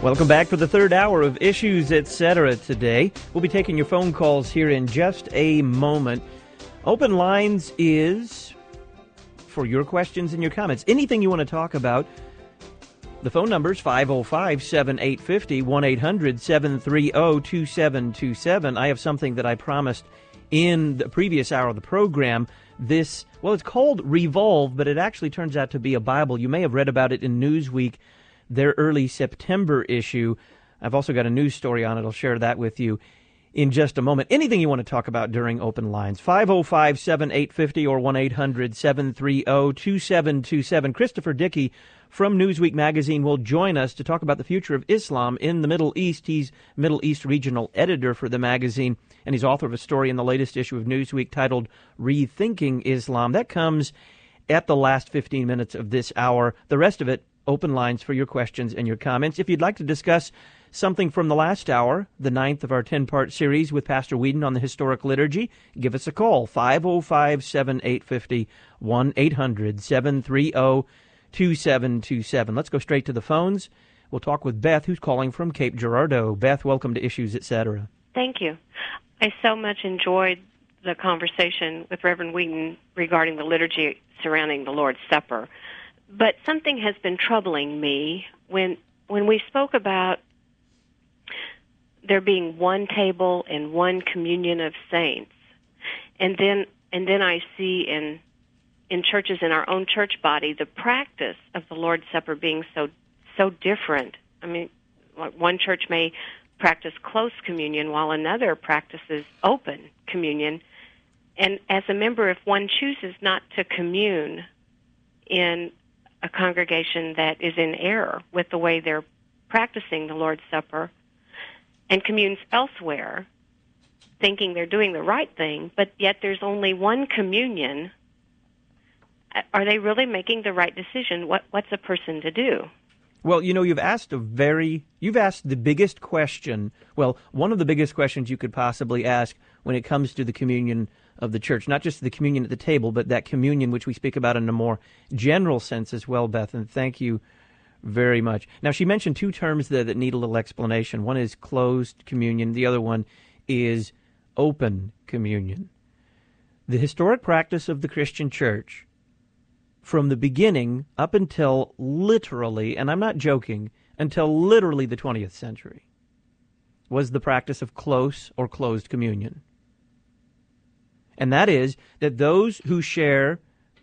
Welcome back for the third hour of Issues, Etc. today. We'll be taking your phone calls here in just a moment. Open lines is for your questions and your comments. Anything you want to talk about. The phone number is 505-7850, 1-800-730-2727. I have something that I promised in the previous hour of the program. It's called Revolve, but it actually turns out to be a Bible. You may have read about it in Newsweek, their early September issue. I've also got a news story on it. I'll share that with you in just a moment. Anything you want to talk about during open lines, 505-7850 or 1-800-730-2727. Christopher Dickey from Newsweek magazine will join us to talk about the future of Islam in the Middle East. He's Middle East regional editor for the magazine, and he's author of a story in the latest issue of Newsweek titled Rethinking Islam. That comes at the last 15 minutes of this hour. The rest of it, open lines for your questions and your comments. If you'd like to discuss something from the last hour, the 9th of our 10-part series with Pastor Whedon on the historic liturgy, give us a call, 505-7850, 1-800-730-2727. Let's go straight to the phones. We'll talk with Beth, who's calling from Cape Girardeau. Beth, welcome to Issues, Etc. Thank you. I so much enjoyed the conversation with Reverend Whedon regarding the liturgy surrounding the Lord's Supper. But something has been troubling me when we spoke about there being one table and one communion of saints, and then I see in churches in our own church body the practice of the Lord's Supper being so different. I mean, one church may practice close communion while another practices open communion, and as a member, if one chooses not to commune in a congregation that is in error with the way they're practicing the Lord's Supper and communes elsewhere, thinking they're doing the right thing, but yet there's only one communion, are they really making the right decision? What's a person to do? Well, you've asked the biggest question, one of the biggest questions you could possibly ask when it comes to the communion of the church, not just the communion at the table, but that communion which we speak about in a more general sense as well, Beth, and thank you very much. Now, she mentioned two terms there that need a little explanation. One is closed communion. The other one is open communion. The historic practice of the Christian church from the beginning up until literally, and I'm not joking, until literally the 20th century, was the practice of close or closed communion. And that is that those who share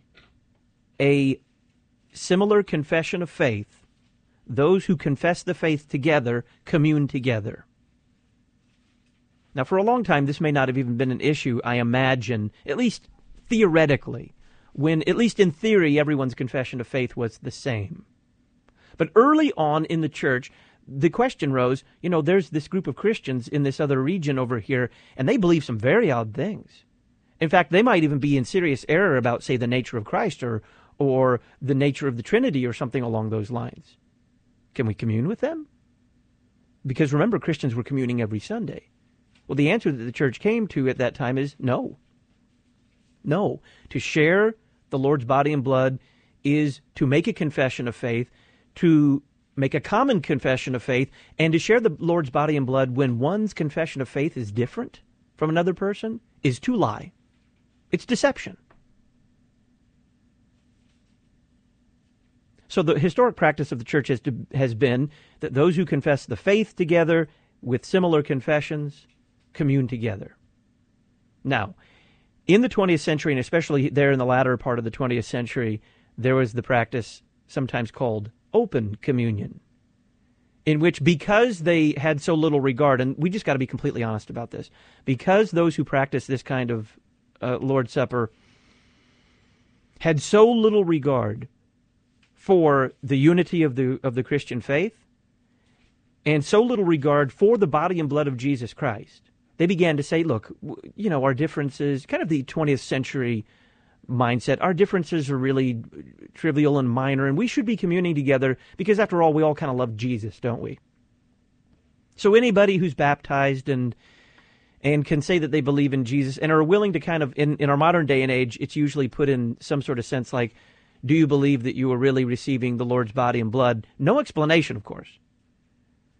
a similar confession of faith, those who confess the faith together, commune together. Now, for a long time, this may not have even been an issue, I imagine, at least theoretically, when, at least in theory, everyone's confession of faith was the same. But early on in the church, the question rose, there's this group of Christians in this other region over here, and they believe some very odd things. In fact, they might even be in serious error about, say, the nature of Christ or the nature of the Trinity or something along those lines. Can we commune with them? Because remember, Christians were communing every Sunday. Well, the answer that the church came to at that time is no. No. To share the Lord's body and blood is to make a confession of faith, to make a common confession of faith, and to share the Lord's body and blood when one's confession of faith is different from another person is to lie. It's deception. So the historic practice of the church has been that those who confess the faith together with similar confessions commune together. Now, in the 20th century, and especially there in the latter part of the 20th century, there was the practice sometimes called open communion, in which, because they had so little regard, and we just got to be completely honest about this, because those who practice this kind of Lord's Supper had so little regard for the unity of the Christian faith and so little regard for the body and blood of Jesus Christ, they began to say, look, our differences, kind of the 20th century mindset, our differences are really trivial and minor, and we should be communing together because, after all, we all kind of love Jesus, don't we? So anybody who's baptized and can say that they believe in Jesus and are willing to kind of, in our modern day and age, it's usually put in some sort of sense like, do you believe that you are really receiving the Lord's body and blood? No explanation, of course.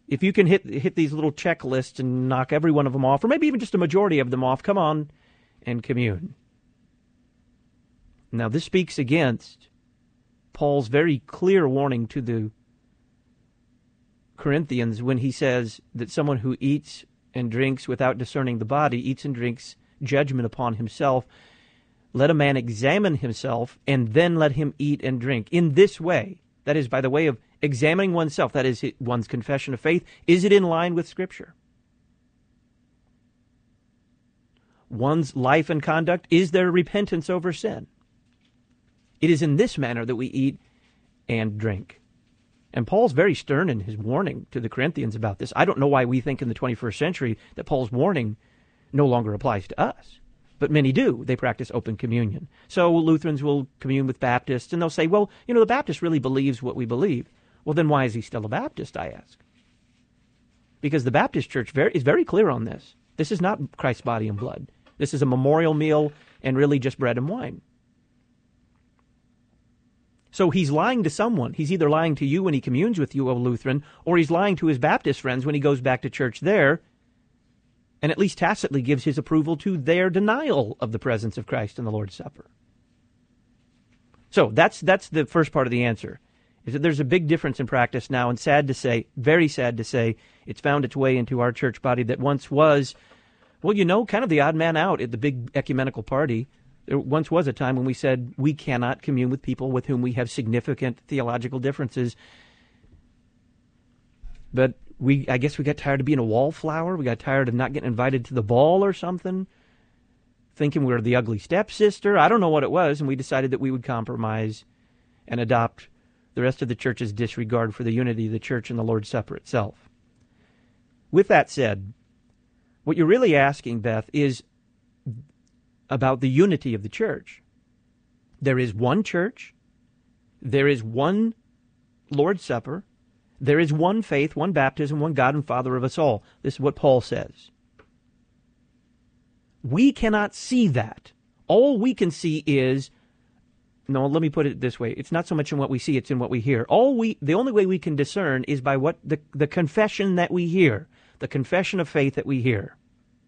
If you can hit these little checklists and knock every one of them off, or maybe even just a majority of them off, come on and commune. Now, this speaks against Paul's very clear warning to the Corinthians when he says that someone who eats and drinks without discerning the body eats and drinks judgment upon himself. Let a man examine himself, and then let him eat and drink. In this way, that is, by the way of examining oneself, that is, one's confession of faith, is it in line with Scripture? One's life and conduct, is there repentance over sin? It is in this manner that we eat and drink. And Paul's very stern in his warning to the Corinthians about this. I don't know why we think in the 21st century that Paul's warning no longer applies to us. But many do. They practice open communion. So Lutherans will commune with Baptists, and they'll say, well, the Baptist really believes what we believe. Well, then why is he still a Baptist, I ask? Because the Baptist Church is very clear on this. This is not Christ's body and blood. This is a memorial meal and really just bread and wine. So he's lying to someone. He's either lying to you when he communes with you, O Lutheran, or he's lying to his Baptist friends when he goes back to church there, and at least tacitly gives his approval to their denial of the presence of Christ in the Lord's Supper. So that's the first part of the answer, is that there's a big difference in practice now, and sad to say, very sad to say, it's found its way into our church body that once was, kind of the odd man out at the big ecumenical party. There once was a time when we said we cannot commune with people with whom we have significant theological differences. But I guess we got tired of being a wallflower. We got tired of not getting invited to the ball or something, thinking we were the ugly stepsister. I don't know what it was, and we decided that we would compromise and adopt the rest of the church's disregard for the unity of the church and the Lord's Supper itself. With that said, what you're really asking, Beth, is about the unity of the church. There is one church. There is one Lord's Supper. There is one faith, one baptism, one God and Father of us all. This is what Paul says. We cannot see that. All we can see is, no, let me put it this way. It's not so much in what we see, it's in what we hear. The only way we can discern is by what the confession that we hear, the confession of faith that we hear.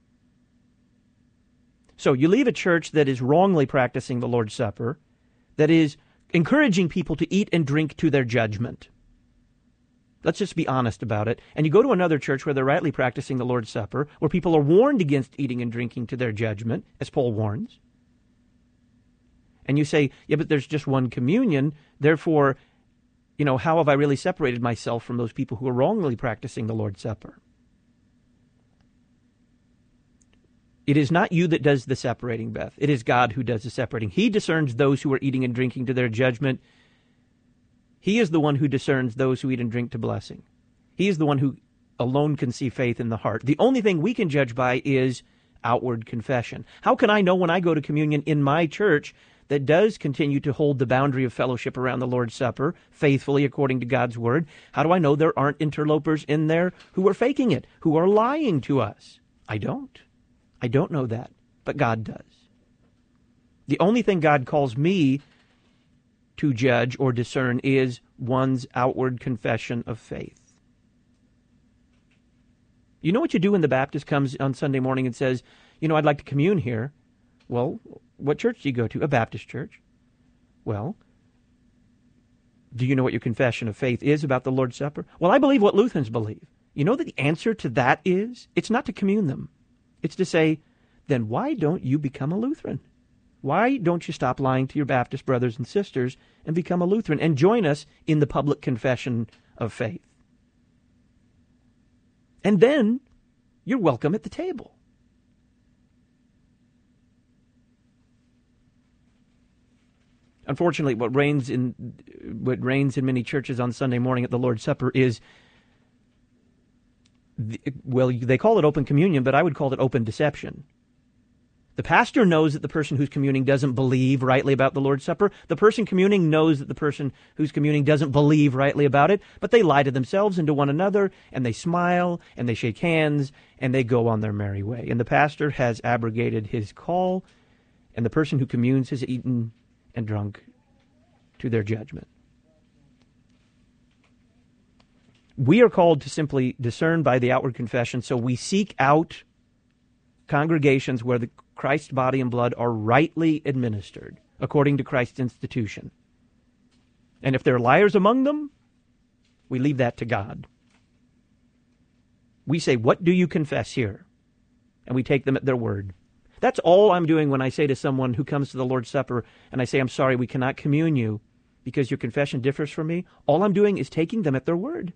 So you leave a church that is wrongly practicing the Lord's Supper, that is encouraging people to eat and drink to their judgment. Let's just be honest about it. And you go to another church where they're rightly practicing the Lord's Supper, where people are warned against eating and drinking to their judgment, as Paul warns. And you say, yeah, but there's just one communion, therefore, how have I really separated myself from those people who are wrongly practicing the Lord's Supper? It is not you that does the separating, Beth. It is God who does the separating. He discerns those who are eating and drinking to their judgment. He is the one who discerns those who eat and drink to blessing. He is the one who alone can see faith in the heart. The only thing we can judge by is outward confession. How can I know when I go to communion in my church that does continue to hold the boundary of fellowship around the Lord's Supper faithfully according to God's Word? How do I know there aren't interlopers in there who are faking it, who are lying to us? I don't. I don't know that, but God does. The only thing God calls me to judge or discern is one's outward confession of faith. You know what you do when the Baptist comes on Sunday morning and says, I'd like to commune here? Well, what church do you go to? A Baptist church. Well, do you know what your confession of faith is about the Lord's Supper? Well, I believe what Lutherans believe. You know that the answer to that is? It's not to commune them. It's to say, then why don't you become a Lutheran? Why don't you stop lying to your Baptist brothers and sisters and become a Lutheran and join us in the public confession of faith? And then you're welcome at the table. Unfortunately, what reigns in many churches on Sunday morning at the Lord's Supper is, they call it open communion, but I would call it open deception. The pastor knows that the person who's communing doesn't believe rightly about the Lord's Supper. The person communing knows that the person who's communing doesn't believe rightly about it, but they lie to themselves and to one another, and they smile, and they shake hands, and they go on their merry way. And the pastor has abrogated his call, and the person who communes has eaten and drunk to their judgment. We are called to simply discern by the outward confession, so we seek out congregations where the Christ's body and blood are rightly administered, according to Christ's institution. And if there are liars among them, we leave that to God. We say, what do you confess here? And we take them at their word. That's all I'm doing when I say to someone who comes to the Lord's Supper and I say, I'm sorry, we cannot commune you because your confession differs from me. All I'm doing is taking them at their word.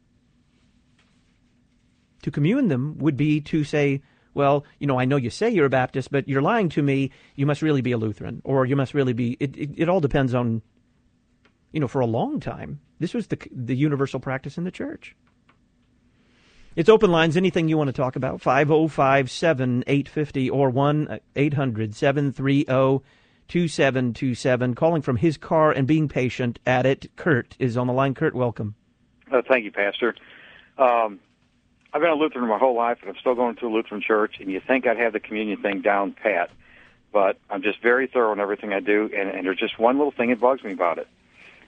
To commune them would be to say, well, I know you say you're a Baptist, but you're lying to me. You must really be a Lutheran, or you must really be. It all depends on, for a long time, this was the universal practice in the church. It's open lines. Anything you want to talk about? 505-7850 or 1-800-730-2727. Calling from his car and being patient at it. Kurt is on the line. Kurt, welcome. Thank you, Pastor. I've been a Lutheran my whole life, and I'm still going to a Lutheran church, and you think I'd have the communion thing down pat, but I'm just very thorough in everything I do, and there's just one little thing that bugs me about it.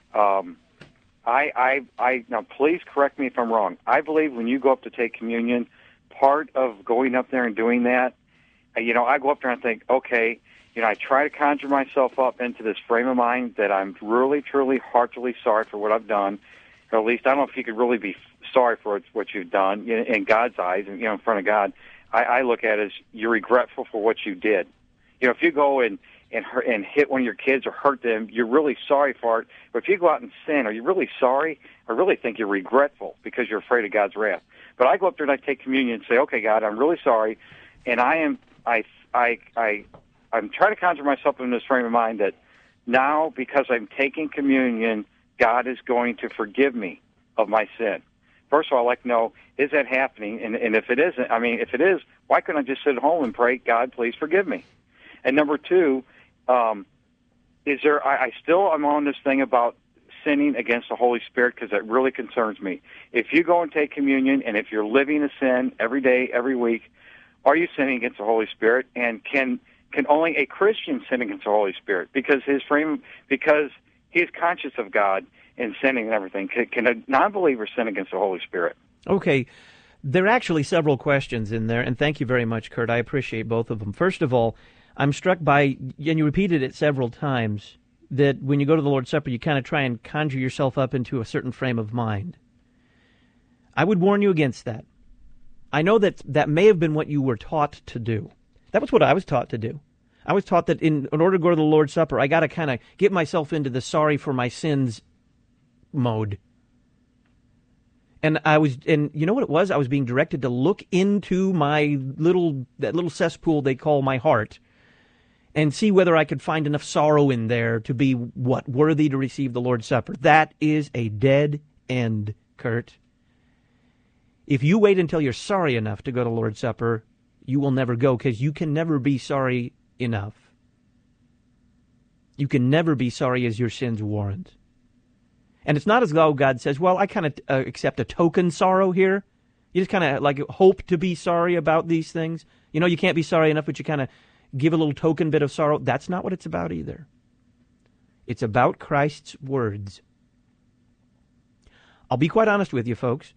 Now, please correct me if I'm wrong. I believe when you go up to take communion, part of going up there and doing that, I go up there and think, okay, I try to conjure myself up into this frame of mind that I'm really, truly, heartily sorry for what I've done, or at least I don't know if you could really be sorry for what you've done in God's eyes, and in front of God. I look at it as you're regretful for what you did. If you go and hit one of your kids or hurt them, you're really sorry for it. But if you go out and sin, are you really sorry? I really think you're regretful because you're afraid of God's wrath. But I go up there and I take communion and say, okay, God, I'm really sorry, and I'm trying to conjure myself in this frame of mind that now, because I'm taking communion, God is going to forgive me of my sin. First of all, I'd like to know, is that happening? And if it isn't, if it is, why couldn't I just sit at home and pray, God, please forgive me? And number two, I'm on this thing about sinning against the Holy Spirit because that really concerns me. If you go and take communion, and if you're living a sin every day, every week, are you sinning against the Holy Spirit? And can only a Christian sin against the Holy Spirit because he is conscious of God and sinning and everything? Can a non-believer sin against the Holy Spirit? Okay. There are actually several questions in there, and thank you very much, Kurt. I appreciate both of them. First of all, I'm struck by, and you repeated it several times, that when you go to the Lord's Supper, you kind of try and conjure yourself up into a certain frame of mind. I would warn you against that. I know that may have been what you were taught to do. That was what I was taught to do. I was taught that in order to go to the Lord's Supper, I got to kind of get myself into the sorry for my sins mode. And you know what it was? I was being directed to look into that little cesspool they call my heart and see whether I could find enough sorrow in there to be worthy to receive the Lord's Supper. That is a dead end, Kurt. If you wait until you're sorry enough to go to Lord's Supper, you will never go, because you can never be sorry enough. You can never be sorry as your sins warrant. And it's not as though God says, well, I kind of accept a token sorrow here. You just kind of like hope to be sorry about these things. You can't be sorry enough, but you kind of give a little token bit of sorrow. That's not what it's about either. It's about Christ's words. I'll be quite honest with you, folks.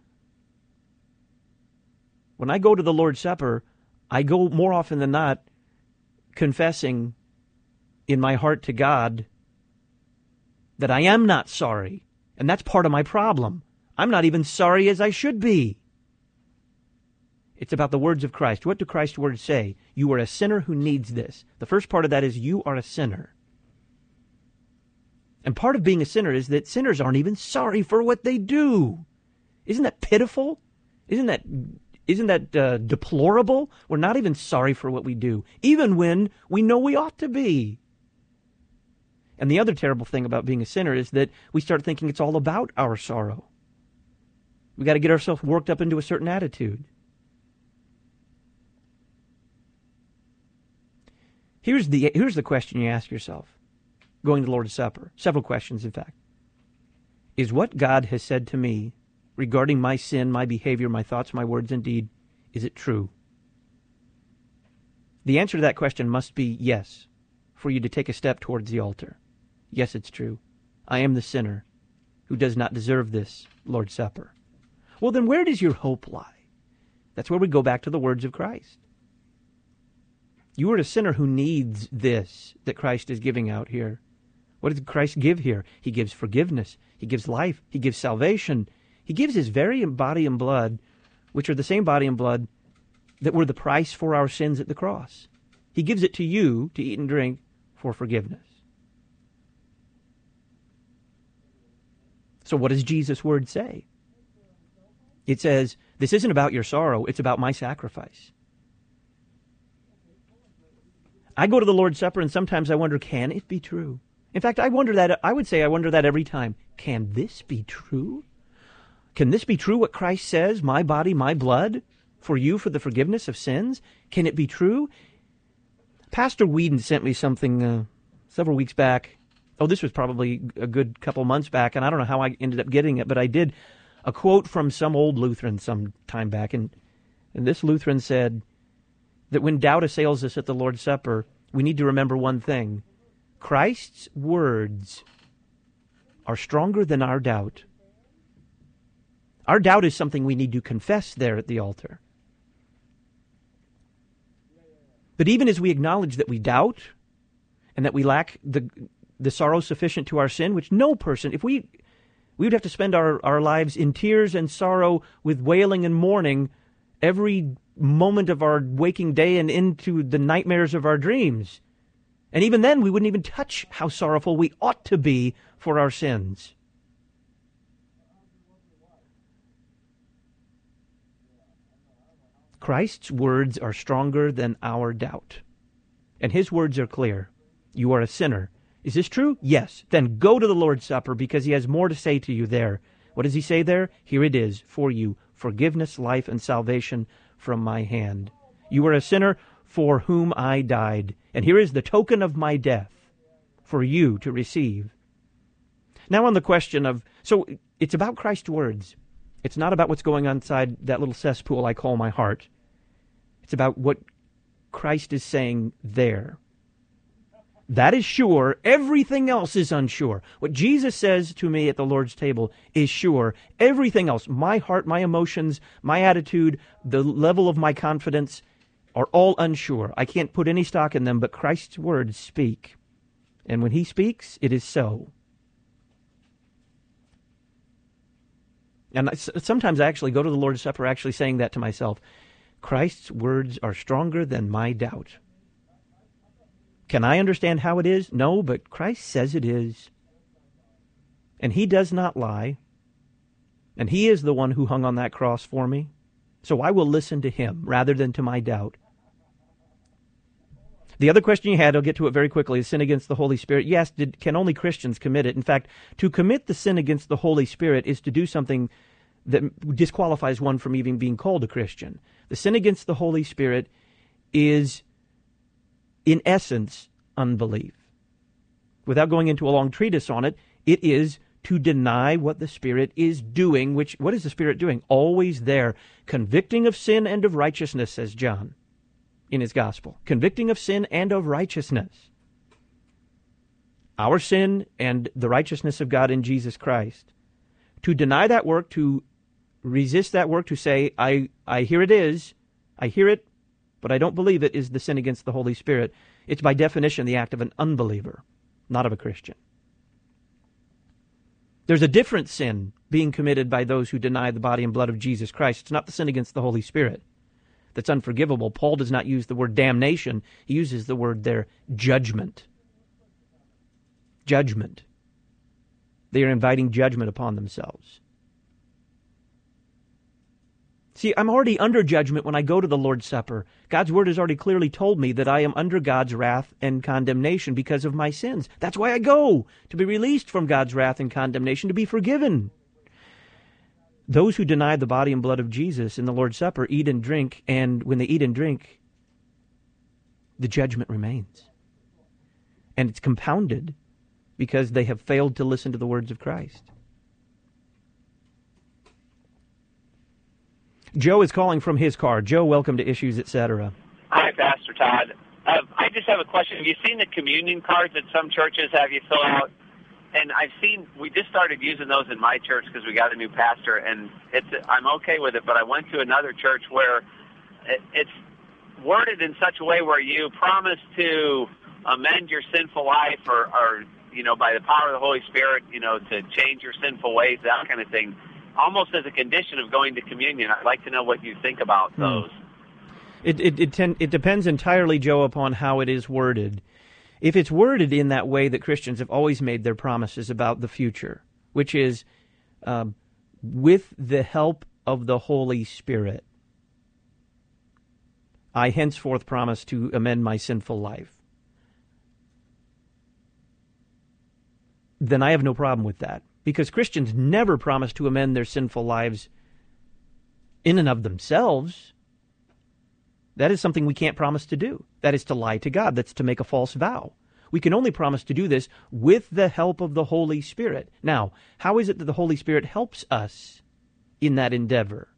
When I go to the Lord's Supper, I go more often than not confessing in my heart to God that I am not sorry. And that's part of my problem. I'm not even sorry as I should be. It's about the words of Christ. What do Christ's words say? You are a sinner who needs this. The first part of that is you are a sinner. And part of being a sinner is that sinners aren't even sorry for what they do. Isn't that pitiful? Isn't that deplorable? We're not even sorry for what we do, even when we know we ought to be. And the other terrible thing about being a sinner is that we start thinking it's all about our sorrow. We got to get ourselves worked up into a certain attitude. Here's the question you ask yourself going to the Lord's Supper. Several questions, in fact. Is what God has said to me regarding my sin, my behavior, my thoughts, my words, and deed, is it true? The answer to that question must be yes, for you to take a step towards the altar. Yes, it's true. I am the sinner who does not deserve this Lord's Supper. Well, then where does your hope lie? That's where we go back to the words of Christ. You are a sinner who needs this that Christ is giving out here. What does Christ give here? He gives forgiveness. He gives life. He gives salvation. He gives his very body and blood, which are the same body and blood that were the price for our sins at the cross. He gives it to you to eat and drink for forgiveness. So what does Jesus' word say? It says, this isn't about your sorrow, it's about my sacrifice. I go to the Lord's Supper and sometimes I wonder, can it be true? In fact, I wonder that every time. Can this be true? Can this be true what Christ says, my body, my blood, for you for the forgiveness of sins? Can it be true? Pastor Whedon sent me something several weeks back. Oh, this was probably a good couple months back, and I don't know how I ended up getting it, but I did. A quote from some old Lutheran some time back, and this Lutheran said that when doubt assails us at the Lord's Supper, we need to remember one thing. Christ's words are stronger than our doubt. Our doubt is something we need to confess there at the altar. But even as we acknowledge that we doubt and that we lack the sorrow sufficient to our sin, which no person, if we would have to spend our lives in tears and sorrow with wailing and mourning every moment of our waking day and into the nightmares of our dreams. And even then, we wouldn't even touch how sorrowful we ought to be for our sins. Christ's words are stronger than our doubt. And his words are clear. You are a sinner. Is this true? Yes. Then go to the Lord's Supper because he has more to say to you there. What does he say there? Here it is for you. Forgiveness, life, and salvation from my hand. You are a sinner for whom I died. And here is the token of my death for you to receive. Now on the question of, so it's about Christ's words. It's not about what's going on inside that little cesspool I call my heart. It's about what Christ is saying there. That is sure. Everything else is unsure. What Jesus says to me at the Lord's table is sure. Everything else, my heart, my emotions, my attitude, the level of my confidence, are all unsure. I can't put any stock in them, but Christ's words speak. And when he speaks, it is so. And sometimes I actually go to the Lord's Supper actually saying that to myself. Christ's words are stronger than my doubt. Can I understand how it is? No, but Christ says it is. And he does not lie. And he is the one who hung on that cross for me. So I will listen to him rather than to my doubt. The other question you had, I'll get to it very quickly, is sin against the Holy Spirit. Yes, can only Christians commit it? In fact, to commit the sin against the Holy Spirit is to do something that disqualifies one from even being called a Christian. The sin against the Holy Spirit is, in essence, unbelief. Without going into a long treatise on it, it is to deny what the Spirit is doing, what is the Spirit doing? Always there, convicting of sin and of righteousness, says John in his gospel. Convicting of sin and of righteousness. Our sin and the righteousness of God in Jesus Christ. To deny that work, to resist that work, to say, I hear it is, I hear it, but I don't believe it, is the sin against the Holy Spirit. It's by definition the act of an unbeliever, not of a Christian. There's a different sin being committed by those who deny the body and blood of Jesus Christ. It's not the sin against the Holy Spirit that's unforgivable. Paul does not use the word damnation. He uses the word there, judgment. Judgment. They are inviting judgment upon themselves. See, I'm already under judgment when I go to the Lord's Supper. God's Word has already clearly told me that I am under God's wrath and condemnation because of my sins. That's why I go, to be released from God's wrath and condemnation, to be forgiven. Those who deny the body and blood of Jesus in the Lord's Supper eat and drink, and when they eat and drink, the judgment remains. And it's compounded because they have failed to listen to the words of Christ. Joe is calling from his car. Joe, welcome to Issues, Etc. Hi, Pastor Todd. I just have a question. Have you seen the communion cards that some churches have you fill out? And I've seen, we just started using those in my church because we got a new pastor, and I'm okay with it, but I went to another church where it's worded in such a way where you promise to amend your sinful life or by the power of the Holy Spirit, to change your sinful ways, that kind of thing, almost as a condition of going to communion. I'd like to know what you think about those. It depends entirely, Joe, upon how it is worded. If it's worded in that way that Christians have always made their promises about the future, which is with the help of the Holy Spirit, I henceforth promise to amend my sinful life, then I have no problem with that. Because Christians never promise to amend their sinful lives in and of themselves. That is something we can't promise to do. That is to lie to God. That's to make a false vow. We can only promise to do this with the help of the Holy Spirit. Now, how is it that the Holy Spirit helps us in that endeavor?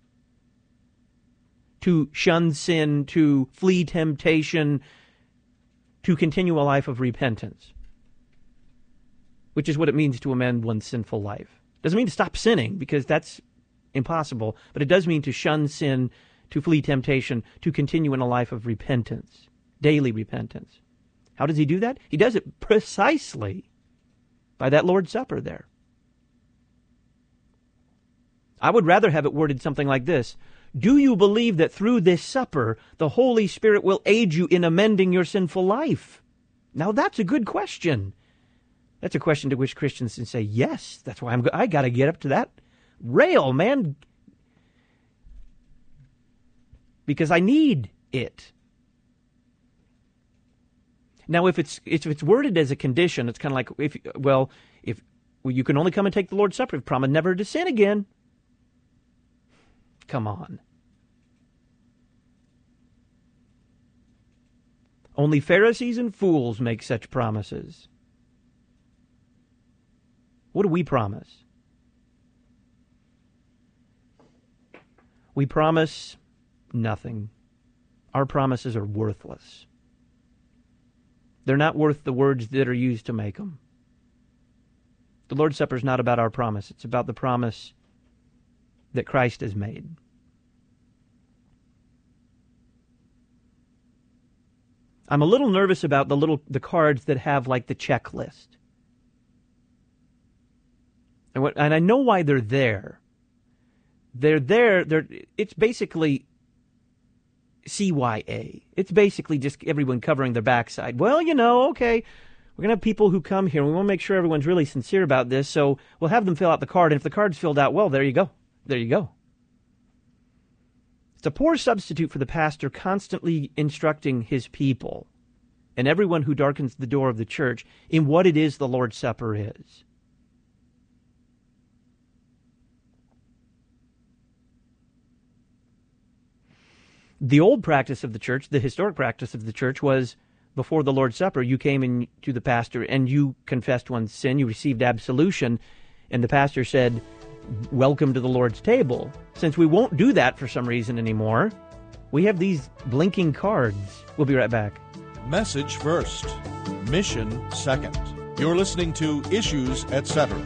To shun sin, to flee temptation, to continue a life of repentance, which is what it means to amend one's sinful life. Doesn't mean to stop sinning, because that's impossible, but it does mean to shun sin, to flee temptation, to continue in a life of repentance, daily repentance. How does he do that? He does it precisely by that Lord's Supper there. I would rather have it worded something like this: do you believe that through this supper, the Holy Spirit will aid you in amending your sinful life? Now that's a good question. That's a question to which Christians can say, yes, that's why I got to get up to that rail, man, because I need it. Now, if it's worded as a condition, it's kind of like, if you can only come and take the Lord's Supper if you promise never to sin again. Come on. Only Pharisees and fools make such promises. What do we promise? We promise nothing. Our promises are worthless. They're not worth the words that are used to make them. The Lord's Supper is not about our promise. It's about the promise that Christ has made. I'm a little nervous about the cards that have like the checklist. And I know why they're there. They're there. It's basically CYA. It's basically just everyone covering their backside. Well, okay, we're going to have people who come here, and we want to make sure everyone's really sincere about this, so we'll have them fill out the card, and if the card's filled out, well, there you go. There you go. It's a poor substitute for the pastor constantly instructing his people and everyone who darkens the door of the church in what it is the Lord's Supper is. The old practice of the church, the historic practice of the church, was before the Lord's Supper, you came in to the pastor and you confessed one's sin, you received absolution, and the pastor said, welcome to the Lord's table. Since we won't do that for some reason anymore, we have these blinking cards. We'll be right back. Message first, mission second. You're listening to Issues, Etc.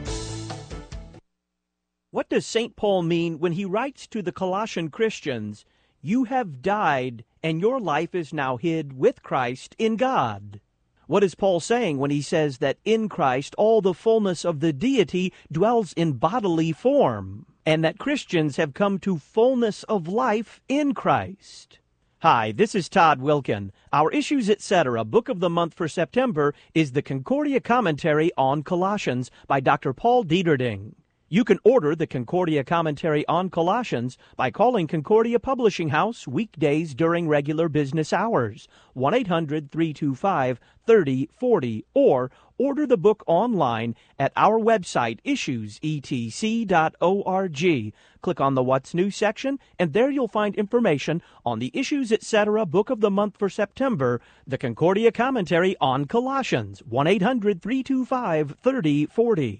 What does St. Paul mean when he writes to the Colossian Christians, you have died, and your life is now hid with Christ in God? What is Paul saying when he says that in Christ all the fullness of the deity dwells in bodily form, and that Christians have come to fullness of life in Christ? Hi, this is Todd Wilkin. Our Issues Etc. Book of the Month for September is the Concordia Commentary on Colossians by Dr. Paul Dieterding. You can order the Concordia Commentary on Colossians by calling Concordia Publishing House weekdays during regular business hours, 1-800-325-3040, or order the book online at our website, issuesetc.org. Click on the What's New section, and there you'll find information on the Issues Etc. Book of the Month for September, the Concordia Commentary on Colossians, 1-800-325-3040.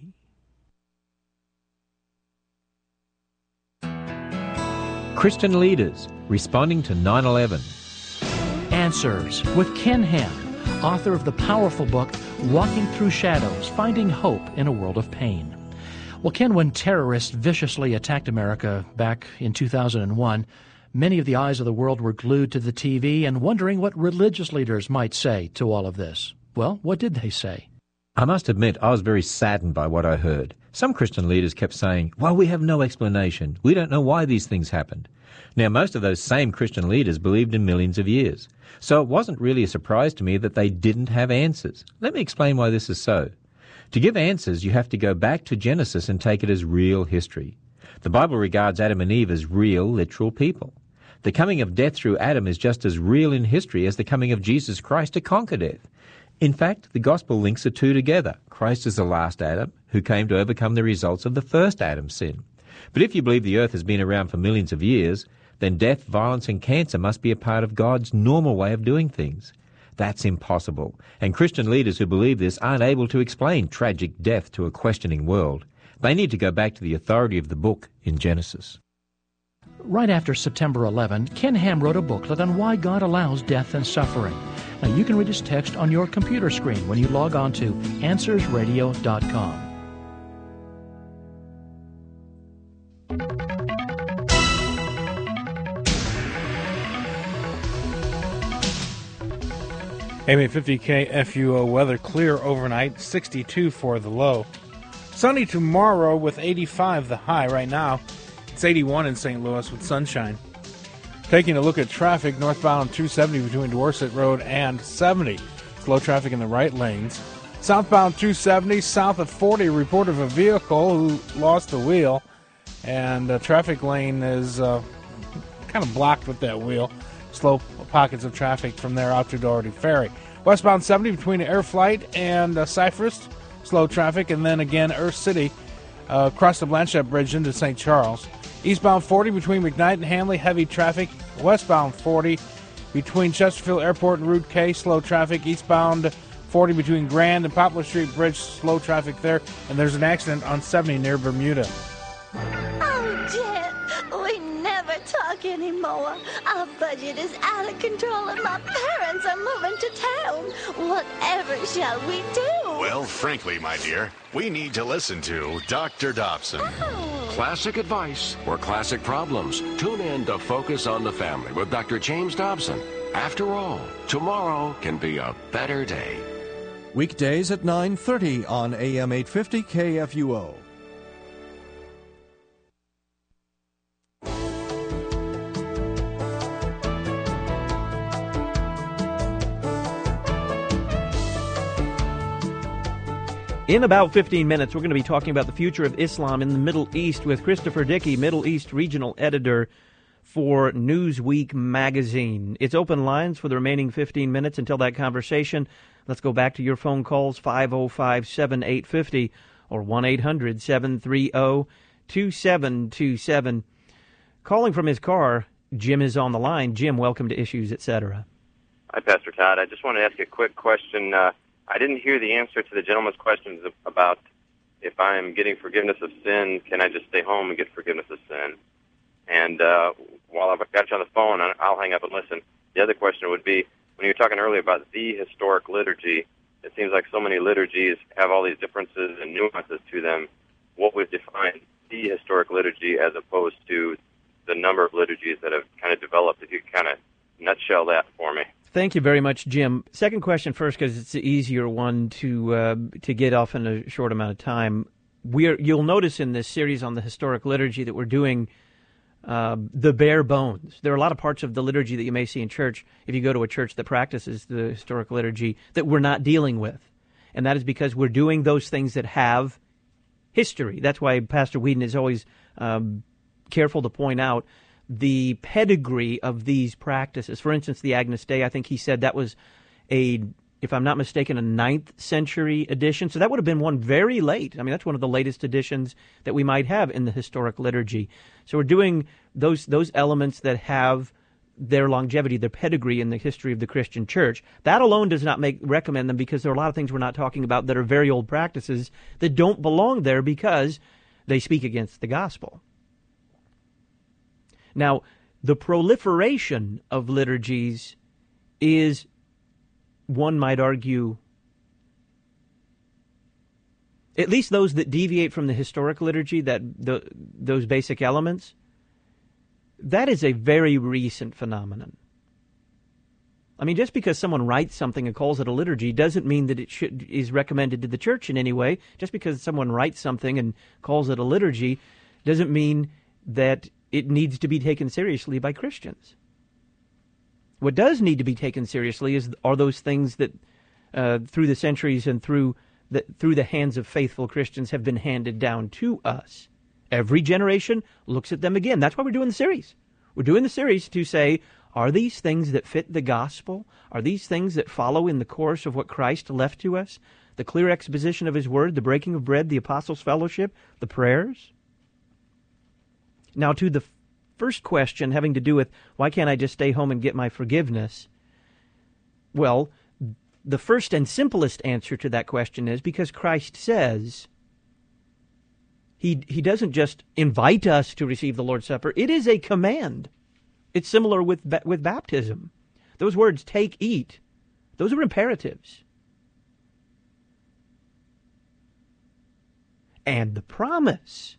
Christian leaders responding to 9/11. Answers with Ken Ham author of the powerful book, Walking Through Shadows, Finding Hope in a World of Pain. Well, Ken, when terrorists viciously attacked America back in 2001, many of the eyes of the world were glued to the TV and wondering what religious leaders might say to all of this. Well, what did they say? I must admit, I was very saddened by what I heard. Some Christian leaders kept saying, well, we have no explanation. We don't know why these things happened. Now, most of those same Christian leaders believed in millions of years. So it wasn't really a surprise to me that they didn't have answers. Let me explain why this is so. To give answers, you have to go back to Genesis and take it as real history. The Bible regards Adam and Eve as real, literal people. The coming of death through Adam is just as real in history as the coming of Jesus Christ to conquer death. In fact, the gospel links the two together. Christ is the last Adam, who came to overcome the results of the first Adam's sin. But if you believe the earth has been around for millions of years, then death, violence, and cancer must be a part of God's normal way of doing things. That's impossible, and Christian leaders who believe this aren't able to explain tragic death to a questioning world. They need to go back to the authority of the book in Genesis. Right after September 11, Ken Ham wrote a booklet on why God allows death and suffering. Now, you can read his text on your computer screen when you log on to AnswersRadio.com. AM850 KFUO weather, clear overnight, 62 for the low. Sunny tomorrow with 85 the high. Right now, it's 81 in St. Louis with sunshine. Taking a look at traffic, northbound 270 between Dorset Road and 70. Slow traffic in the right lanes. Southbound 270, south of 40, report of a vehicle who lost the wheel. And the traffic lane is kind of blocked with that wheel. Slow pockets of traffic from there out to Doherty Ferry. Westbound 70 between Air Flight and Cypress, slow traffic, and then again Earth City across the Blanchette Bridge into St. Charles. Eastbound 40 between McKnight and Hanley, heavy traffic. Westbound 40 between Chesterfield Airport and Route K, slow traffic. Eastbound 40 between Grand and Poplar Street Bridge, slow traffic there. And there's an accident on 70 near Bermuda. Oh, Jen, we never talk anymore. Our budget is out of control and my parents are moving to town. Whatever shall we do? Well, frankly, my dear, we need to listen to Dr. Dobson. Oh. Classic advice for classic problems. Tune in to Focus on the Family with Dr. James Dobson. After all, tomorrow can be a better day. Weekdays at 9:30 on AM 850 KFUO. In about 15 minutes, we're going to be talking about the future of Islam in the Middle East with Christopher Dickey, Middle East Regional Editor for Newsweek magazine. It's open lines for the remaining 15 minutes until that conversation. Let's go back to your phone calls, 505-7850 or 1-800-730-2727. Calling from his car, Jim is on the line. Jim, welcome to Issues, Etc. Hi, Pastor Todd. I just want to ask you a quick question. I didn't hear the answer to the gentleman's questions about if I'm getting forgiveness of sin, can I just stay home and get forgiveness of sin? And while I've got you on the phone, I'll hang up and listen. The other question would be, when you were talking earlier about the historic liturgy, it seems like so many liturgies have all these differences and nuances to them. What would define the historic liturgy as opposed to the number of liturgies that have kind of developed? If you could kind of nutshell that for me. Thank you very much, Jim. Second question first, because it's the easier one to get off in a short amount of time. You'll notice in this series on the historic liturgy that we're doing the bare bones. There are a lot of parts of the liturgy that you may see in church, if you go to a church that practices the historic liturgy, that we're not dealing with. And that is because we're doing those things that have history. That's why Pastor Whedon is always careful to point out the pedigree of these practices. For instance, the Agnus Dei, I think he said that was if I'm not mistaken, a 9th century edition. So that would have been one very late. I mean, that's one of the latest editions that we might have in the historic liturgy. So we're doing those elements that have their longevity, their pedigree in the history of the Christian church. That alone does not recommend them, because there are a lot of things we're not talking about that are very old practices that don't belong there because they speak against the gospel. Now, the proliferation of liturgies is one might argue, at least those that deviate from the historic liturgy, those basic elements, that is a very recent phenomenon. I mean, just because someone writes something and calls it a liturgy doesn't mean that it is recommended to the church in any way. Just because someone writes something and calls it a liturgy doesn't mean that it needs to be taken seriously by Christians. What does need to be taken seriously are those things that, through the centuries and through the hands of faithful Christians, have been handed down to us. Every generation looks at them again. That's why we're doing the series. We're doing the series to say, are these things that fit the gospel? Are these things that follow in the course of what Christ left to us? The clear exposition of his word, the breaking of bread, the apostles' fellowship, the prayers? Now, to the first question having to do with, why can't I just stay home and get my forgiveness? Well, the first and simplest answer to that question is because Christ says, He doesn't just invite us to receive the Lord's Supper. It is a command. It's similar with baptism. Those words, take, eat, those are imperatives. And the promise.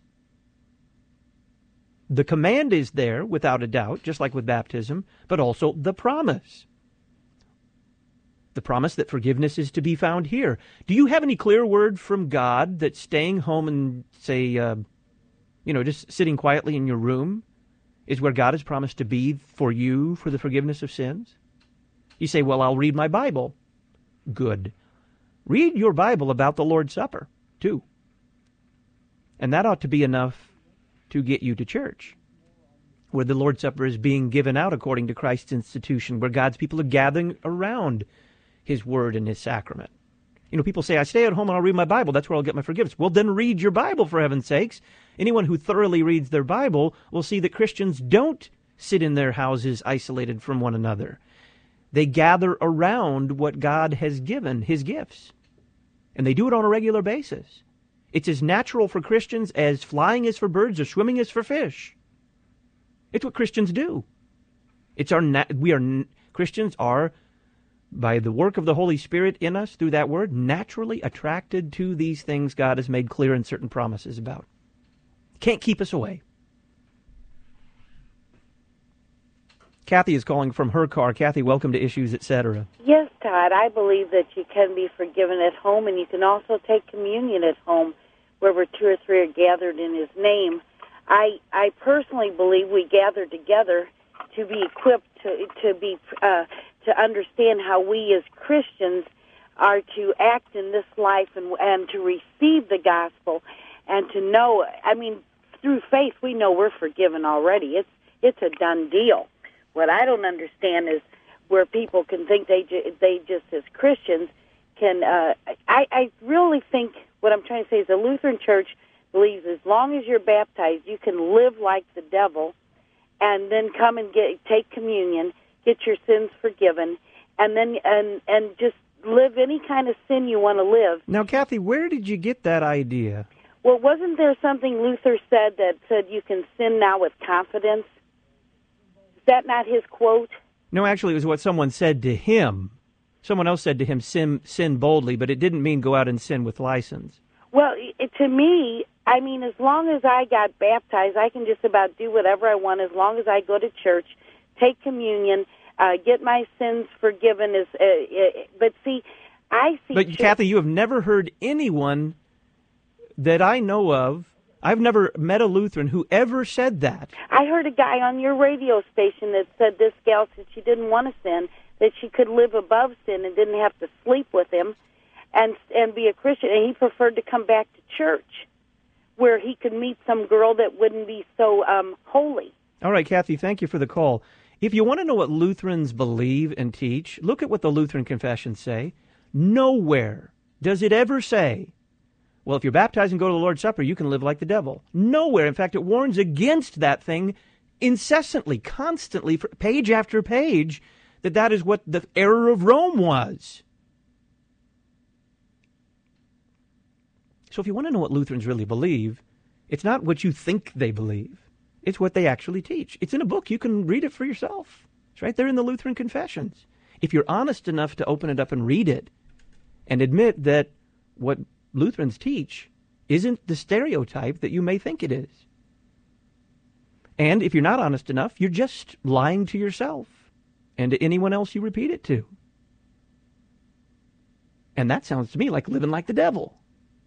The command is there, without a doubt, just like with baptism, but also the promise. The promise that forgiveness is to be found here. Do you have any clear word from God that staying home and, say, just sitting quietly in your room is where God has promised to be for you for the forgiveness of sins? You say, well, I'll read my Bible. Good. Read your Bible about the Lord's Supper, too. And that ought to be enough to get you to church, where the Lord's Supper is being given out according to Christ's institution, where God's people are gathering around his word and his sacrament. People say, I stay at home and I'll read my Bible. That's where I'll get my forgiveness. Well, then read your Bible, for heaven's sakes. Anyone who thoroughly reads their Bible will see that Christians don't sit in their houses isolated from one another. They gather around what God has given, his gifts. And they do it on a regular basis. It's as natural for Christians as flying is for birds or swimming is for fish. It's what Christians do. Christians are, by the work of the Holy Spirit in us through that word, naturally attracted to these things God has made clear in certain promises about. Can't keep us away. Kathy is calling from her car. Kathy, welcome to Issues, Etc. Yes, Todd. I believe that you can be forgiven at home, and you can also take communion at home, wherever 2 or 3 are gathered in his name. I personally believe we gather together to be equipped to understand how we as Christians are to act in this life and to receive the gospel and to know, through faith we know we're forgiven already. It's a done deal. What I don't understand is where people can think they just as Christians can, I really think what I'm trying to say is the Lutheran Church believes as long as you're baptized, you can live like the devil and then come and take communion, get your sins forgiven, and then and just live any kind of sin you want to live. Now, Kathy, where did you get that idea? Well, wasn't there something Luther said that said you can sin now with confidence? Is that not his quote? No, actually, it was what someone said to him. Someone else said to him, sin boldly, but it didn't mean go out and sin with license. Well, to me, as long as I got baptized, I can just about do whatever I want as long as I go to church, take communion, get my sins forgiven. But Kathy, you have never heard anyone that I know of. I've never met a Lutheran who ever said that. I heard a guy on your radio station that said this gal said she didn't want to sin, that she could live above sin and didn't have to sleep with him and be a Christian, and he preferred to come back to church where he could meet some girl that wouldn't be so holy. All right, Kathy, thank you for the call. If you want to know what Lutherans believe and teach, look at what the Lutheran confessions say. Nowhere does it ever say, well, if you're baptized and go to the Lord's Supper, you can live like the devil. Nowhere. In fact, it warns against that thing incessantly, constantly, page after page, that is what the error of Rome was. So if you want to know what Lutherans really believe, it's not what you think they believe. It's what they actually teach. It's in a book. You can read it for yourself. It's right there in the Lutheran Confessions. if you're honest enough to open it up and read it and admit that what Lutherans teach isn't the stereotype that you may think it is. And if you're not honest enough, you're just lying to yourself and to anyone else you repeat it to. And that sounds to me like living like the devil.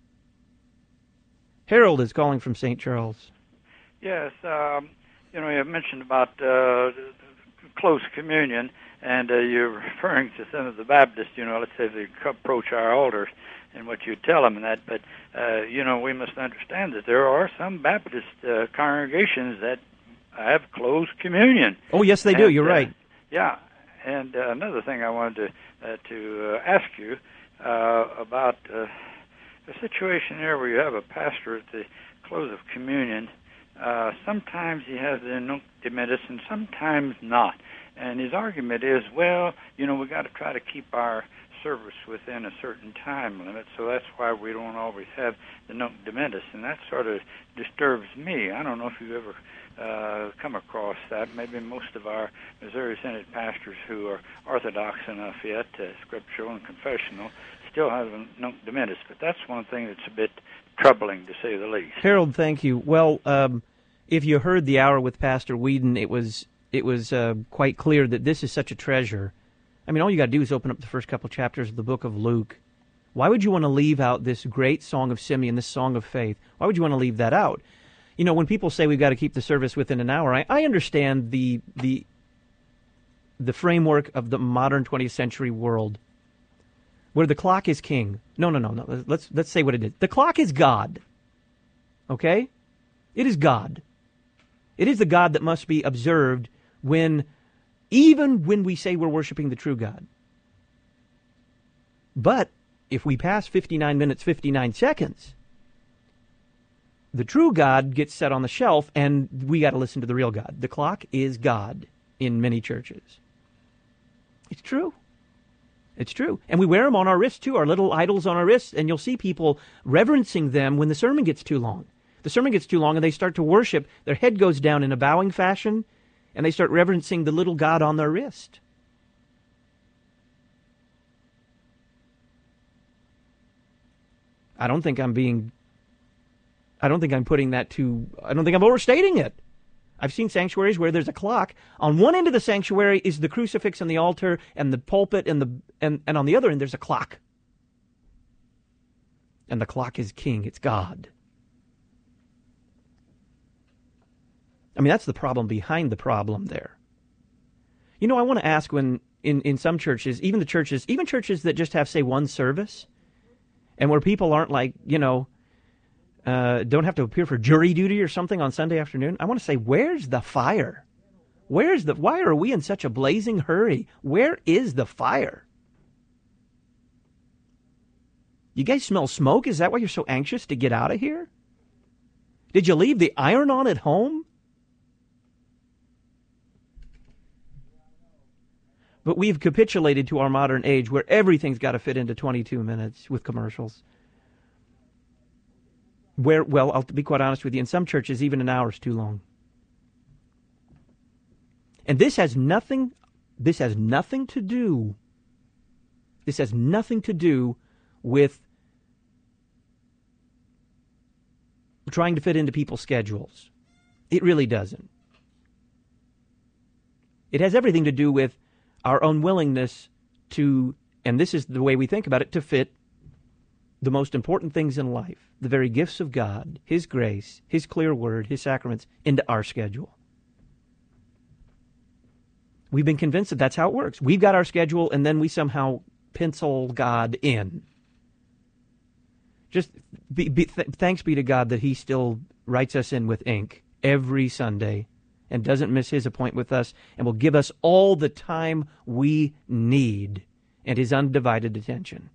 Harold is calling from St. Charles. Yes, you mentioned about close communion, and you're referring to some of the Baptists, let's say they approach our altars and what you tell them and that, but, we must understand that there are some Baptist congregations that have close communion. Oh, yes, they do. You're right. Yeah, and another thing I wanted to ask you about the situation there where you have a pastor at the close of communion. Sometimes he has the Nunc Dimittis and sometimes not. And his argument is, well, we got to try to keep our service within a certain time limit, so that's why we don't always have the Nunc Dimittis, and that sort of disturbs me. I don't know if you've ever come across that. Maybe most of our Missouri Synod pastors who are orthodox enough yet, scriptural and confessional, still have a Nunc Dimittis, but that's one thing that's a bit troubling, to say the least. Harold, thank you. Well, if you heard the hour with Pastor Whedon, it was quite clear that this is such a treasure. I mean, all you got to do is open up the first couple chapters of the book of Luke. Why would you want to leave out this great song of Simeon, this song of faith? Why would you want to leave that out? When people say we've got to keep the service within an hour, I understand the framework of the modern 20th century world, where the clock is king. No. Let's say what it is. The clock is God. Okay? It is God. It is the God that must be observed even when we say we're worshiping the true God. But if we pass 59 minutes, 59 seconds, the true God gets set on the shelf, and we got to listen to the real God. The clock is God in many churches. It's true. It's true. And we wear them on our wrists, too, our little idols on our wrists, and you'll see people reverencing them when the sermon gets too long. The sermon gets too long, and they start to worship. Their head goes down in a bowing fashion, and they start reverencing the little God on their wrist. I don't think I'm overstating it. I've seen sanctuaries where there's a clock. On one end of the sanctuary is the crucifix and the altar and the pulpit, and on the other end there's a clock. And the clock is king. It's God. I mean, that's the problem behind the problem there. I want to ask when in some churches, even churches that just have, say, one service, and where people aren't like, don't have to appear for jury duty or something on Sunday afternoon, I want to say, where's the fire? Why are we in such a blazing hurry? Where is the fire? You guys smell smoke? Is that why you're so anxious to get out of here? Did you leave the iron on at home? But we've capitulated to our modern age where everything's got to fit into 22 minutes with commercials. I'll be quite honest with you, in some churches, even an hour is too long. And this has nothing to do with trying to fit into people's schedules. It really doesn't. It has everything to do with our unwillingness to, and this is the way we think about it, to fit the most important things in life, the very gifts of God, His grace, His clear word, His sacraments, into our schedule. We've been convinced that that's how it works. We've got our schedule, and then we somehow pencil God in. Just thanks be to God that He still writes us in with ink every Sunday and doesn't miss His appointment with us and will give us all the time we need and His undivided attention.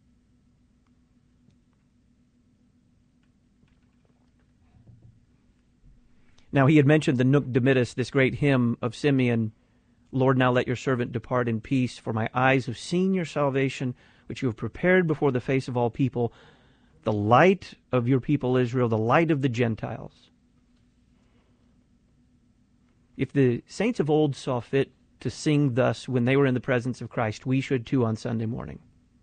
Now, he had mentioned the Nunc Dimittis, this great hymn of Simeon, Lord, now let your servant depart in peace, for my eyes have seen your salvation, which you have prepared before the face of all people, the light of your people Israel, the light of the Gentiles. If the saints of old saw fit to sing thus when they were in the presence of Christ, we should too on Sunday morning.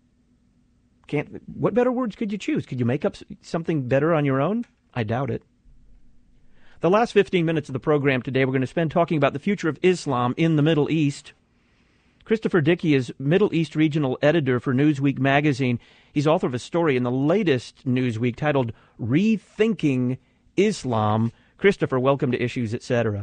What better words could you choose? Could you make up something better on your own? I doubt it. The last 15 minutes of the program today we're going to spend talking about the future of Islam in the Middle East. Christopher Dickey is Middle East regional editor for Newsweek magazine. He's author of a story in the latest Newsweek titled Rethinking Islam. Christopher, welcome to Issues, Etc.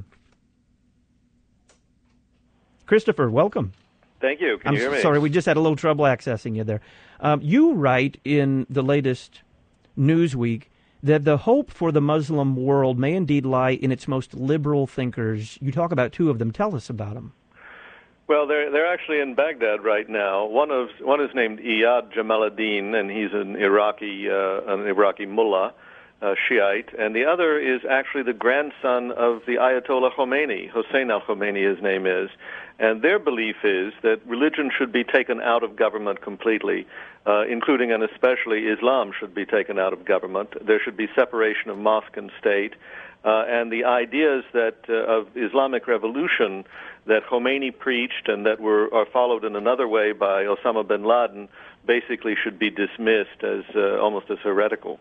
Christopher, welcome. Thank you. Can you hear me? Sorry, we just had a little trouble accessing you there. You write in the latest Newsweek that the hope for the Muslim world may indeed lie in its most liberal thinkers. You talk about two of them. Tell us about them. Well, they're actually in Baghdad right now. One is named Iyad Jamaluddin, and he's an Iraqi mullah, Shiite, and the other is actually the grandson of the Ayatollah Khomeini, Hossein al-Khomeini his name is, and their belief is that religion should be taken out of government completely, including and especially Islam should be taken out of government. There should be separation of mosque and state, and the ideas that of Islamic revolution that Khomeini preached and that are followed in another way by Osama bin Laden basically should be dismissed as almost as heretical.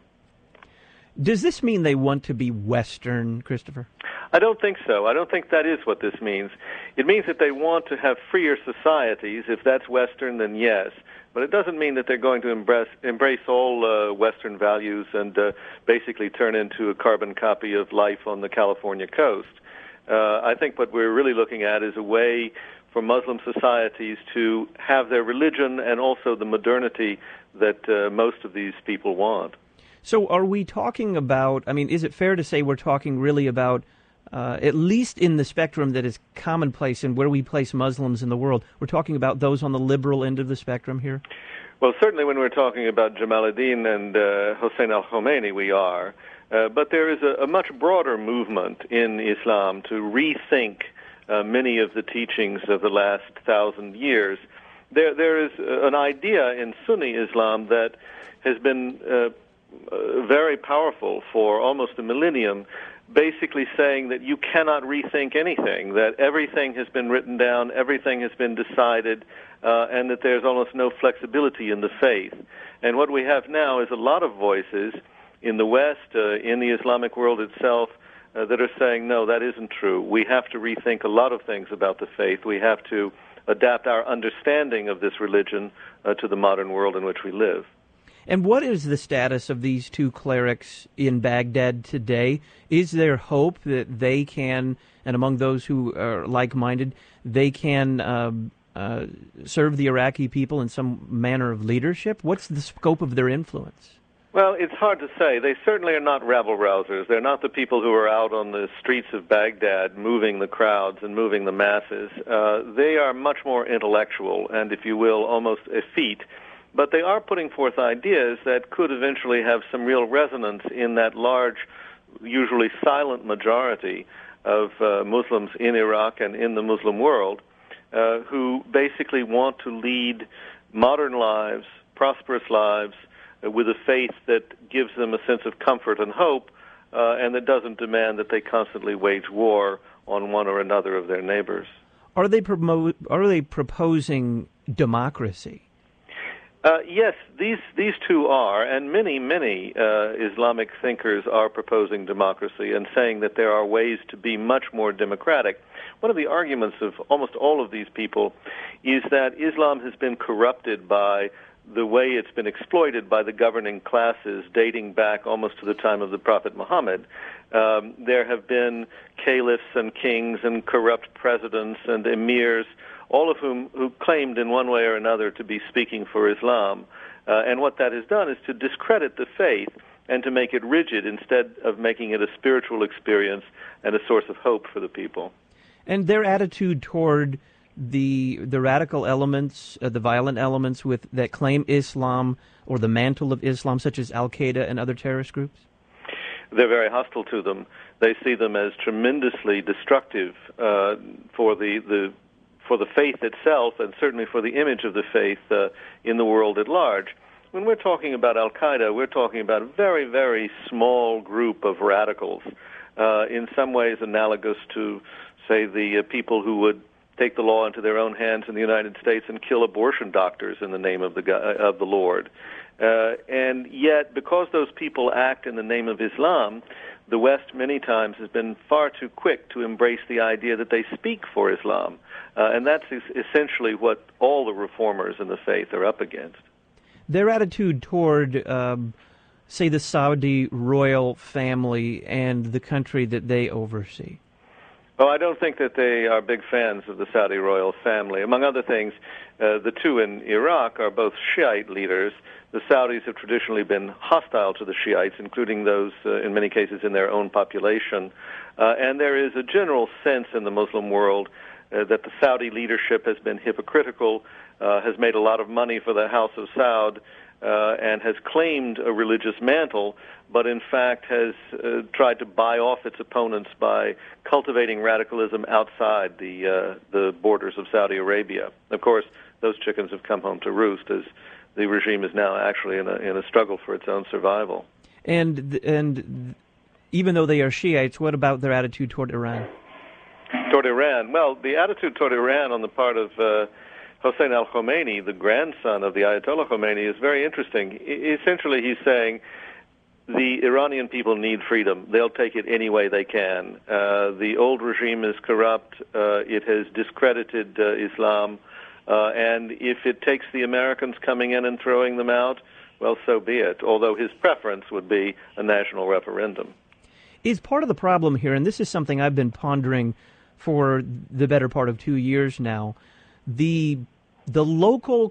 Does this mean they want to be Western, Christopher? I don't think so. I don't think that is what this means. It means that they want to have freer societies. If that's Western, then yes. But it doesn't mean that they're going to embrace all Western values and basically turn into a carbon copy of life on the California coast. I think what we're really looking at is a way for Muslim societies to have their religion and also the modernity that most of these people want. So are we talking about, is it fair to say we're talking really about, at least in the spectrum that is commonplace and where we place Muslims in the world, we're talking about those on the liberal end of the spectrum here? Well, certainly when we're talking about Jamaluddin and Hossein al-Khomeini, we are. But there is a much broader movement in Islam to rethink many of the teachings of the last 1,000 years. There is an idea in Sunni Islam that has been very powerful for almost a millennium, basically saying that you cannot rethink anything, that everything has been written down, everything has been decided, and that there's almost no flexibility in the faith. And what we have now is a lot of voices in the West, in the Islamic world itself, that are saying, no, that isn't true. We have to rethink a lot of things about the faith. We have to adapt our understanding of this religion to the modern world in which we live. And what is the status of these two clerics in Baghdad today? Is there hope that they can, and among those who are like-minded, they can serve the Iraqi people in some manner of leadership? What's the scope of their influence? Well, it's hard to say. They certainly are not rabble-rousers. They're not the people who are out on the streets of Baghdad moving the crowds and moving the masses. They are much more intellectual and, if you will, almost effete. But they are putting forth ideas that could eventually have some real resonance in that large, usually silent majority of Muslims in Iraq and in the Muslim world who basically want to lead modern lives, prosperous lives, with a faith that gives them a sense of comfort and hope and that doesn't demand that they constantly wage war on one or another of their neighbors. Are they proposing democracy? Yes, these two are, and many Islamic thinkers are proposing democracy and saying that there are ways to be much more democratic. One of the arguments of almost all of these people is that Islam has been corrupted by the way it's been exploited by the governing classes dating back almost to the time of the Prophet Muhammad. There have been caliphs and kings and corrupt presidents and emirs, all of whom who claimed in one way or another to be speaking for Islam. And what that has done is to discredit the faith and to make it rigid instead of making it a spiritual experience and a source of hope for the people. And their attitude toward the radical elements, the violent elements that claim Islam or the mantle of Islam, such as Al-Qaeda and other terrorist groups? They're very hostile to them. They see them as tremendously destructive for the faith itself and certainly for the image of the faith in the world at large. When we're talking about Al-Qaeda, we're talking about a very, very small group of radicals, in some ways analogous to, say, the people who would take the law into their own hands in the United States and kill abortion doctors in the name of the Lord. And yet, because those people act in the name of Islam, the West many times has been far too quick to embrace the idea that they speak for Islam. And that's essentially what all the reformers in the faith are up against. Their attitude toward, say, the Saudi royal family and the country that they oversee. Well, I don't think that they are big fans of the Saudi royal family. Among other things, the two in Iraq are both Shiite leaders. The Saudis have traditionally been hostile to the Shiites, including those, in many cases, in their own population. And there is a general sense in the Muslim world that the Saudi leadership has been hypocritical, has made a lot of money for the House of Saud, and has claimed a religious mantle, but in fact has tried to buy off its opponents by cultivating radicalism outside the borders of Saudi Arabia. Of course, those chickens have come home to roost, as the regime is now actually in a struggle for its own survival. And even though they are Shiites, what about their attitude toward Iran? Toward Iran? Well, the attitude toward Iran on the part of Hossein al-Khomeini, the grandson of the Ayatollah Khomeini, is very interesting. Essentially, he's saying the Iranian people need freedom. They'll take it any way they can. The old regime is corrupt. It has discredited Islam. And if it takes the Americans coming in and throwing them out, well, so be it, although his preference would be a national referendum. Is part of the problem here, and this is something I've been pondering for the better part of 2 years now, the local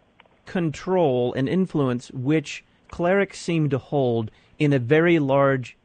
control and influence which clerics seem to hold in a very large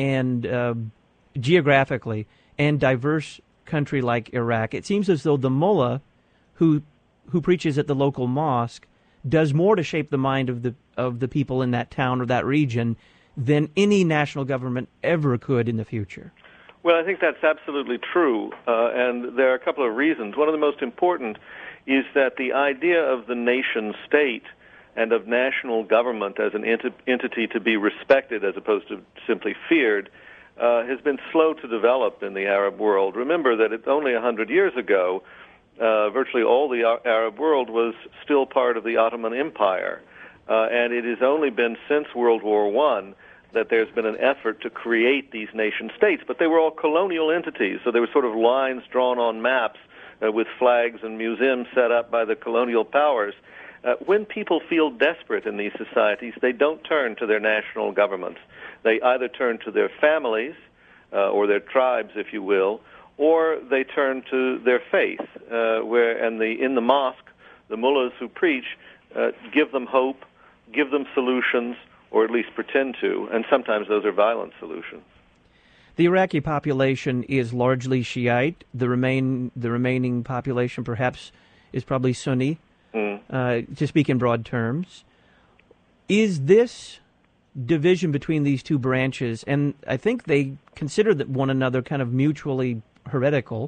and geographically and diverse country like Iraq. It seems as though the mullah who preaches at the local mosque does more to shape the mind of the people in that town or that region than any national government ever could in the future. Well, I think that's absolutely true, and there are a couple of reasons. One of the most important is that the idea of the nation state and of national government as an entity to be respected as opposed to simply feared has been slow to develop in the Arab world. Remember that it's only 100 years ago, virtually all the Arab world was still part of the Ottoman Empire, and it has only been since World War I that there's been an effort to create these nation states, but they were all colonial entities, so there were sort of lines drawn on maps with flags and museums set up by the colonial powers. When people feel desperate in these societies, they don't turn to their national governments. They either turn to their families, or their tribes, if you will, or they turn to their faith, in the mosque, the mullahs who preach give them hope, give them solutions, or at least pretend to, and sometimes those are violent solutions. The Iraqi population is largely Shiite. The remaining population perhaps is probably Sunni, to speak in broad terms. Is this division between these two branches, and I think they consider that one another kind of mutually heretical,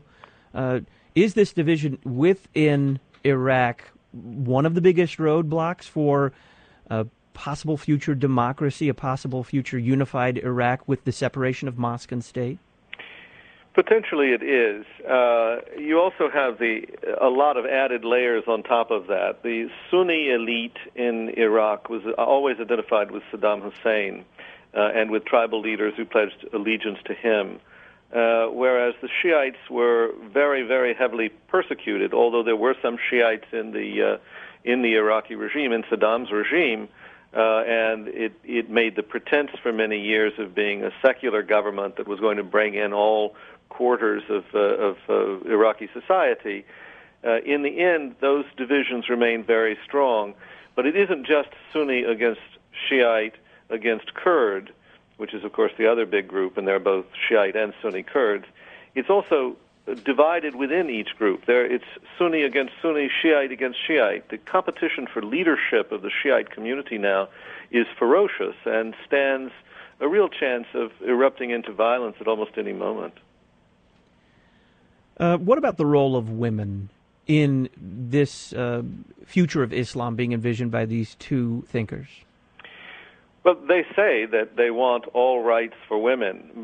is this division within Iraq one of the biggest roadblocks for possible future democracy, a possible future unified Iraq with the separation of mosque and state? Potentially it is. You also have a lot of added layers on top of that. The Sunni elite in Iraq was always identified with Saddam Hussein and with tribal leaders who pledged allegiance to him, whereas the Shiites were very, very heavily persecuted, although there were some Shiites in the Iraqi regime, in Saddam's regime, and it made the pretense for many years of being a secular government that was going to bring in all quarters of Iraqi society. In the end, those divisions remain very strong, but it isn't just Sunni against Shiite against Kurd, which is, of course, the other big group, and they're both Shiite and Sunni Kurds. It's also divided within each group. It's Sunni against Sunni, Shiite against Shiite. The competition for leadership of the Shiite community now is ferocious and stands a real chance of erupting into violence at almost any moment. What about the role of women in this future of Islam being envisioned by these two thinkers? Well, they say that they want all rights for women, but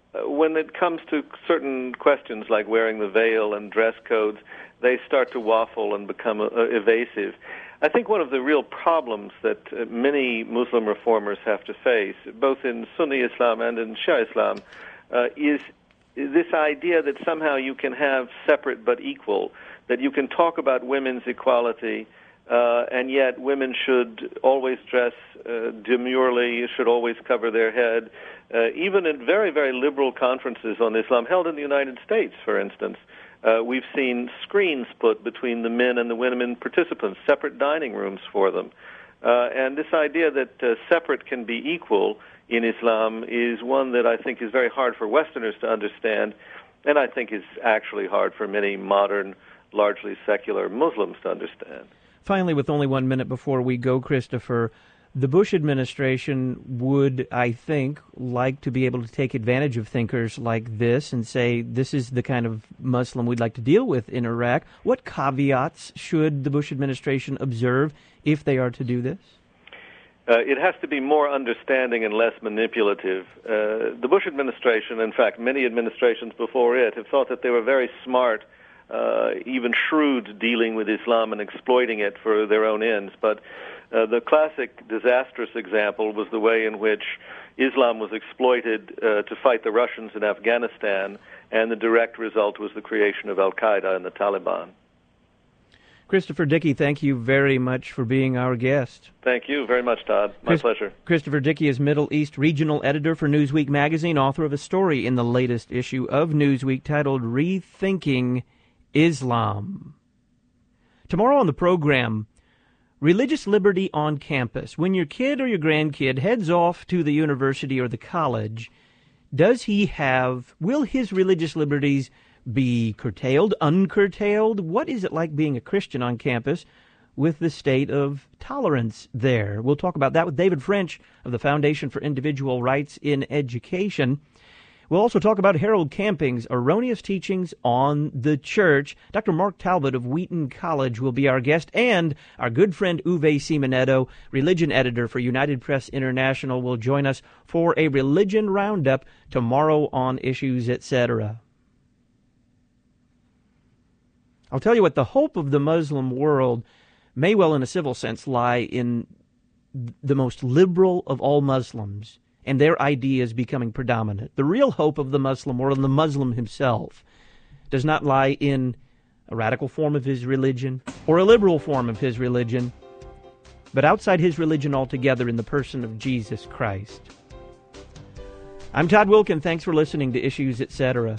when it comes to certain questions like wearing the veil and dress codes, they start to waffle and become evasive. I think one of the real problems that many Muslim reformers have to face, both in Sunni Islam and in Shia Islam, is this idea that somehow you can have separate but equal, that you can talk about women's equality, and yet women should always dress demurely, should always cover their head. Even in very, very liberal conferences on Islam held in the United States, for instance, we've seen screens put between the men and the women participants, separate dining rooms for them. And this idea that separate can be equal in Islam is one that I think is very hard for Westerners to understand, and I think is actually hard for many modern, largely secular Muslims to understand. Finally, with only 1 minute before we go, Christopher, the Bush administration would, I think, like to be able to take advantage of thinkers like this and say, this is the kind of Muslim we'd like to deal with in Iraq. What caveats should the Bush administration observe if they are to do this? It has to be more understanding and less manipulative. The Bush administration, in fact, many administrations before it, have thought that they were very smart, even shrewd, dealing with Islam and exploiting it for their own ends. But the classic disastrous example was the way in which Islam was exploited to fight the Russians in Afghanistan, and the direct result was the creation of Al-Qaeda and the Taliban. Christopher Dickey, thank you very much for being our guest. Thank you very much, Todd. My pleasure. Christopher Dickey is Middle East Regional Editor for Newsweek magazine, author of a story in the latest issue of Newsweek titled Rethinking Islam. Tomorrow on the program, religious liberty on campus. When your kid or your grandkid heads off to the university or the college, will his religious liberties be curtailed, uncurtailed? What is it like being a Christian on campus with the state of tolerance there? We'll talk about that with David French of the Foundation for Individual Rights in Education. We'll also talk about Harold Camping's erroneous teachings on the church. Dr. Mark Talbot of Wheaton College will be our guest, and our good friend Uwe Simonetto, religion editor for United Press International, will join us for a religion roundup tomorrow on Issues, Etc. I'll tell you what, the hope of the Muslim world may well, in a civil sense, lie in the most liberal of all Muslims and their ideas becoming predominant. The real hope of the Muslim world and the Muslim himself does not lie in a radical form of his religion or a liberal form of his religion, but outside his religion altogether in the person of Jesus Christ. I'm Todd Wilkin. Thanks for listening to Issues, Etc.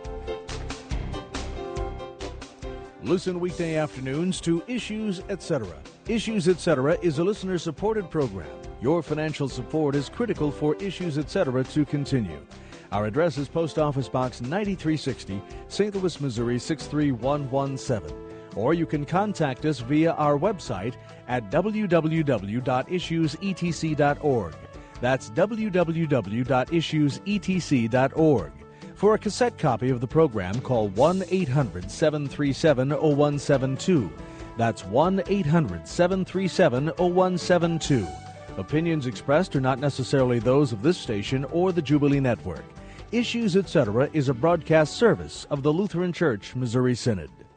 Listen weekday afternoons to Issues, Etc. Issues, Etc. is a listener-supported program. Your financial support is critical for Issues, Etc. to continue. Our address is Post Office Box 9360, St. Louis, Missouri 63117. Or you can contact us via our website at www.issuesetc.org. That's www.issuesetc.org. For a cassette copy of the program, call 1-800-737-0172. That's 1-800-737-0172. Opinions expressed are not necessarily those of this station or the Jubilee Network. Issues, Etc. is a broadcast service of the Lutheran Church Missouri Synod.